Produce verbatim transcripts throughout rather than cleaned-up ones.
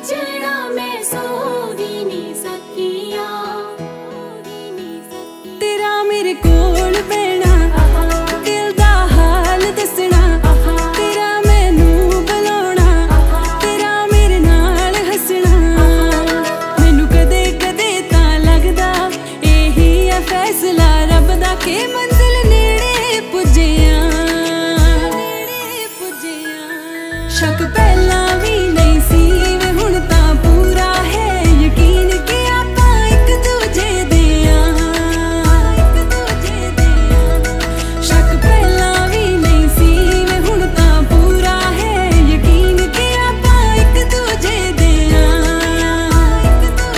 बिछड़ा मैं सो भी नहीं सकिया। तेरा मेरे कोल बैना दिल दा हाल दसना, तेरा मैनू बुलाना, तेरा मेरे नाल हसना। मैनू कदे कदे तां लगदा यही है फैसला रब दा के मंजिल नेड़े पुज्जिया। शक पहला भी नहीं सी वे हुण तां पूरा है यकीन कि आपां इक दूजे दे आ। शक पहला भी नहीं सी वे हुण तां पूरा है यकीन कि आपां इक दूजे दे आ।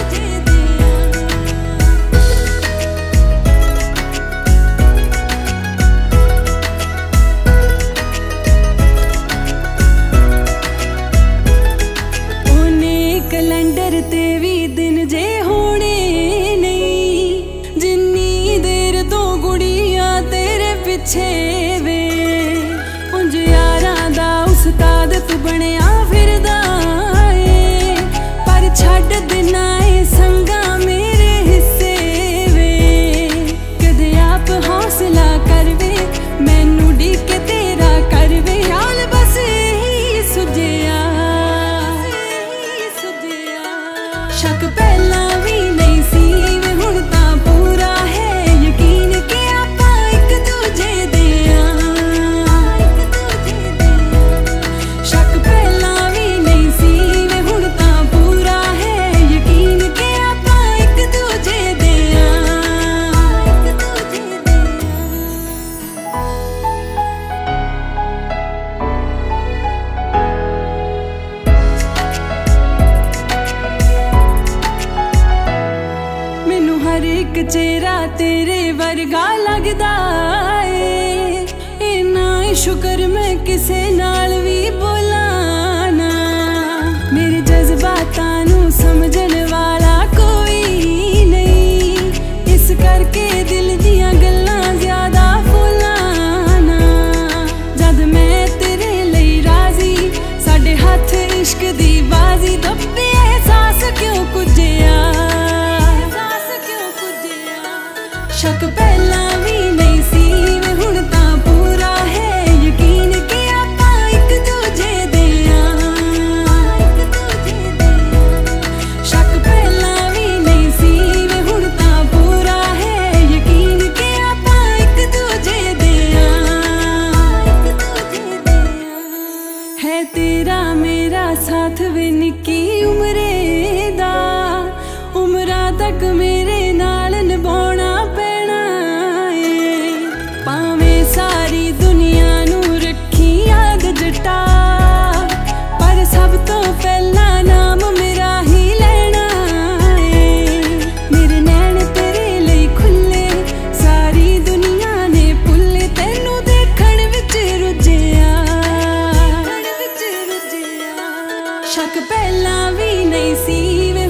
कैलेंडर ते भी दिन जे होने नहीं, जिन्नी देर तो गुड़िया तेरे पिछे वे। उंज यारां दा उस्ताद तू बनिया फिरदा ए, पर छड्ड देना ए संगा मेरे हिस्से वे। कदे आप हौसला कर वे मैनू डीके तेरा कर वे, हाल बस यही सुझिया। शक पहला भी नहीं सी वे हुण तां पूरा है यकीन कि आपां इक दूजे दे आ। शक पहला भी नहीं सी वे हुण तां पूरा है यकीन कि आपां इक दूजे दे आ। मैनू हर एक चेहरा तेरे वर्गा लगदा ए, इन्ना ही शुक्र मैं किसे नाल भी बोलां ना। मेरे जज्बातां नू समझण वाला कोई नहीं, इस करके दिल दियां गल्लां ज्यादा बोलां ना। जद मैं तेरे लई राजी साडे हत्थ इश्क दी बाजी, दब्बे एहसास क्यों कुझिया। शक पहला भी नहीं सी वे हुण तां पूरा है यकीन कि आपां इक दूजे दे आ। शक पहला भी नहीं सी वे हुण तां पूरा है यकीन कि आपां इक दूजे दे आ। है तेरा मेरा साथ वे निक्की उमरे दा, उमरां तक मेरे नाल निभाउणा पैना ए। भावें सारी दुनिया नू रखी आग जटा, पर सब तो पहला नाम मेरा ही लेना ए। मेरे नैन तेरे लई खुले सारी दुनिया ने भुल्ले, तैनू देखण विच रुझिया। शक पहला भी नहीं सी वे